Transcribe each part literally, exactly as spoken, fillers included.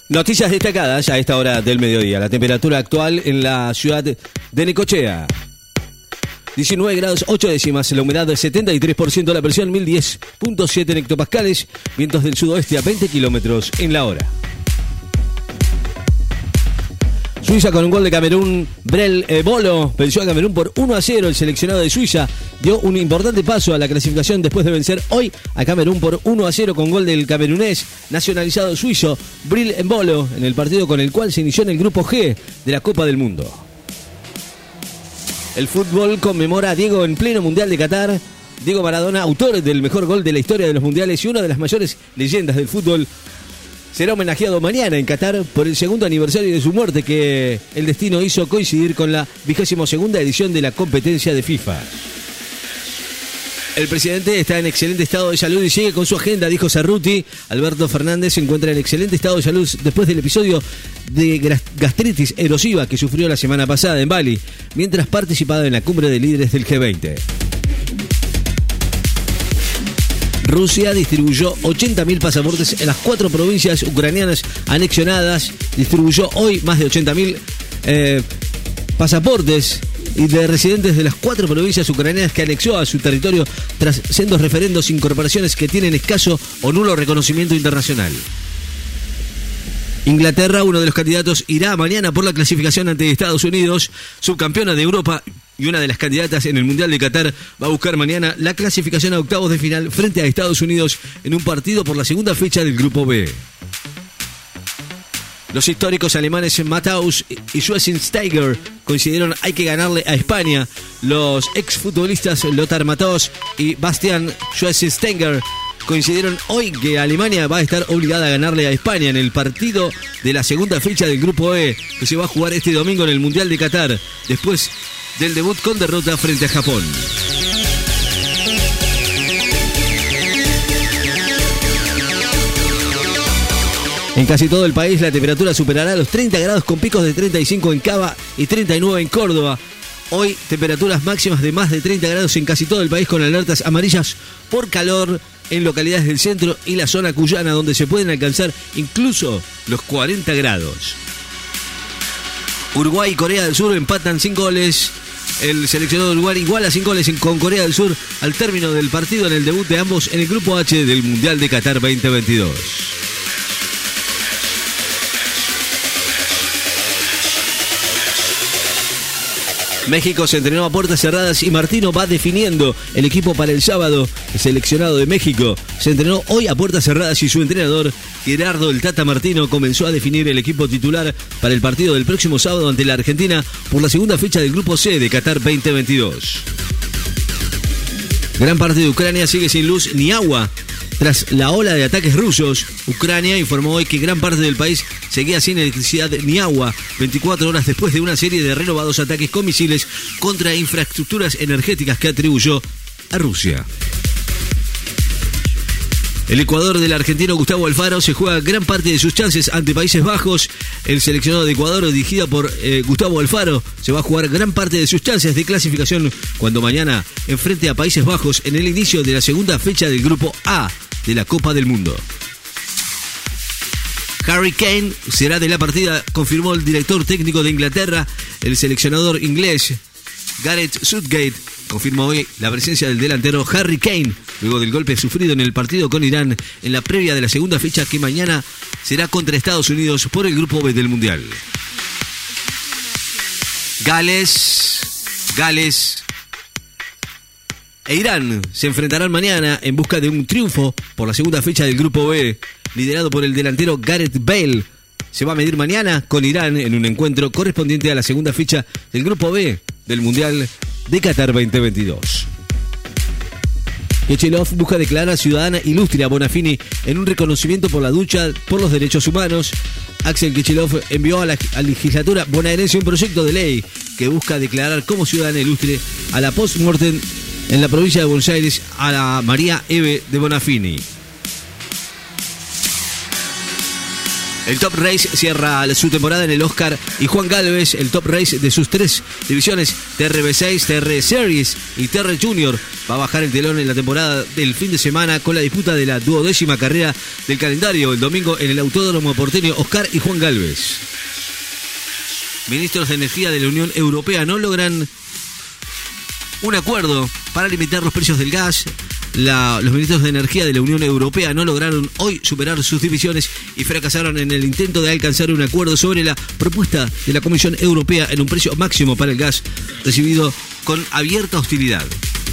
Noticias destacadas a esta hora del mediodía. La temperatura actual en la ciudad de Necochea: diecinueve grados ocho décimas, la humedad del setenta y tres por ciento, la presión mil diez punto siete en hectopascales, vientos del sudoeste a veinte kilómetros en la hora. Suiza con un gol de Camerún. Brel eh, Bolo venció a Camerún por uno a cero. El seleccionado de Suiza dio un importante paso a la clasificación después de vencer hoy a Camerún por uno a cero con gol del camerunés nacionalizado suizo Brel Bolo en el partido con el cual se inició en el grupo G de la Copa del Mundo. El fútbol conmemora a Diego en pleno Mundial de Qatar. Diego Maradona, autor del mejor gol de la historia de los mundiales y una de las mayores leyendas del fútbol, será homenajeado mañana en Qatar por el segundo aniversario de su muerte, que el destino hizo coincidir con la vigésima segunda edición de la competencia de FIFA. El presidente está en excelente estado de salud y sigue con su agenda, dijo Cerruti. Alberto Fernández se encuentra en excelente estado de salud después del episodio de gastritis erosiva que sufrió la semana pasada en Bali, mientras participaba en la cumbre de líderes del G veinte. Rusia distribuyó ochenta mil pasaportes en las cuatro provincias ucranianas anexionadas. Distribuyó hoy más de ochenta mil eh, pasaportes y de residentes de las cuatro provincias ucranianas que anexó a su territorio tras sendos referendos e incorporaciones que tienen escaso o nulo reconocimiento internacional. Inglaterra, uno de los candidatos, irá mañana por la clasificación ante Estados Unidos, subcampeona de Europa y una de las candidatas en el Mundial de Qatar. Va a buscar mañana la clasificación a octavos de final frente a Estados Unidos en un partido por la segunda fecha del Grupo B. Los históricos alemanes Matthaus y Schweinsteiger coincidieron hay que ganarle a España. Los exfutbolistas Lothar Matthaus y Bastian Schweinsteiger coincidieron hoy que Alemania va a estar obligada a ganarle a España en el partido de la segunda fecha del Grupo E, que se va a jugar este domingo en el Mundial de Qatar, después del debut con derrota frente a Japón. En casi todo el país la temperatura superará los treinta grados con picos de treinta y cinco en Cava y treinta y nueve en Córdoba. Hoy temperaturas máximas de más de treinta grados en casi todo el país con alertas amarillas por calor en localidades del centro y la zona cuyana, donde se pueden alcanzar incluso los cuarenta grados. Uruguay y Corea del Sur empatan sin goles. El seleccionado de Uruguay iguala sin goles con Corea del Sur al término del partido en el debut de ambos en el Grupo H del Mundial de Qatar veinte veintidós. México se entrenó a puertas cerradas y Martino va definiendo el equipo para el sábado. El seleccionado de México se entrenó hoy a puertas cerradas y su entrenador, Gerardo el Tata Martino, comenzó a definir el equipo titular para el partido del próximo sábado ante la Argentina por la segunda fecha del Grupo C de Qatar veinte veintidós. Gran parte de Ucrania sigue sin luz ni agua tras la ola de ataques rusos. Ucrania informó hoy que gran parte del país seguía sin electricidad ni agua veinticuatro horas después de una serie de renovados ataques con misiles contra infraestructuras energéticas que atribuyó a Rusia. El Ecuador del argentino Gustavo Alfaro se juega gran parte de sus chances ante Países Bajos. El seleccionado de Ecuador, dirigido por eh, Gustavo Alfaro, se va a jugar gran parte de sus chances de clasificación cuando mañana enfrente a Países Bajos en el inicio de la segunda fecha del Grupo A de la Copa del Mundo. Harry Kane será de la partida, confirmó el director técnico de Inglaterra. El seleccionador inglés Gareth Southgate confirmó hoy la presencia del delantero Harry Kane luego del golpe sufrido en el partido con Irán en la previa de la segunda fecha que mañana será contra Estados Unidos por el Grupo B del Mundial. Gales, Gales e Irán se enfrentarán mañana en busca de un triunfo por la segunda fecha del Grupo B, liderado por el delantero Gareth Bale. Se va a medir mañana con Irán en un encuentro correspondiente a la segunda fecha del Grupo B del Mundial de Qatar veinte veintidós. Kicillof busca declarar ciudadana ilustre a Bonafini en un reconocimiento por la lucha por los derechos humanos. Axel Kicillof envió a la, a la legislatura bonaerense un proyecto de ley que busca declarar como ciudadana ilustre a la post-mortem en la provincia de Buenos Aires a la María Eve de Bonafini. El Top Race cierra su temporada en el Oscar y Juan Gálvez, el Top Race de sus tres divisiones, T R B seis, T R Series y T R Junior, va a bajar el telón en la temporada del fin de semana con la disputa de la duodécima carrera del calendario el domingo en el Autódromo porteño Oscar y Juan Gálvez. Ministros de Energía de la Unión Europea no logran un acuerdo para limitar los precios del gas. La, los ministros de Energía de la Unión Europea no lograron hoy superar sus divisiones y fracasaron en el intento de alcanzar un acuerdo sobre la propuesta de la Comisión Europea en un precio máximo para el gas, recibido con abierta hostilidad.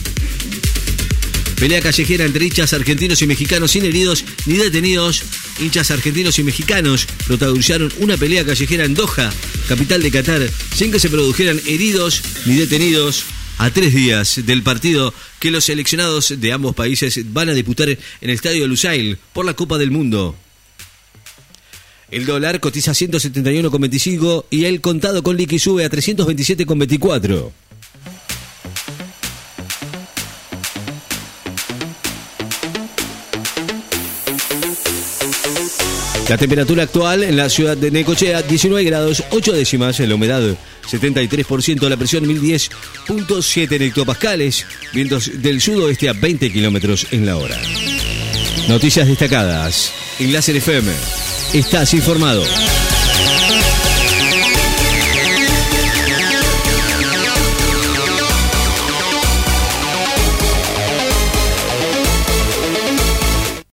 Pelea callejera entre hinchas argentinos y mexicanos sin heridos ni detenidos. Hinchas argentinos y mexicanos protagonizaron una pelea callejera en Doha, capital de Qatar, sin que se produjeran heridos ni detenidos, a tres días del partido que los seleccionados de ambos países van a disputar en el estadio de Lusail por la Copa del Mundo. El dólar cotiza ciento setenta y uno con veinticinco y el contado con liqui sube a trescientos veintisiete con veinticuatro. La temperatura actual en la ciudad de Necochea, diecinueve grados, ocho décimas, la humedad setenta y tres por ciento, la presión mil diez punto siete en hectopascales, vientos del sudoeste a veinte kilómetros en la hora. Noticias destacadas en Láser F M. Estás informado.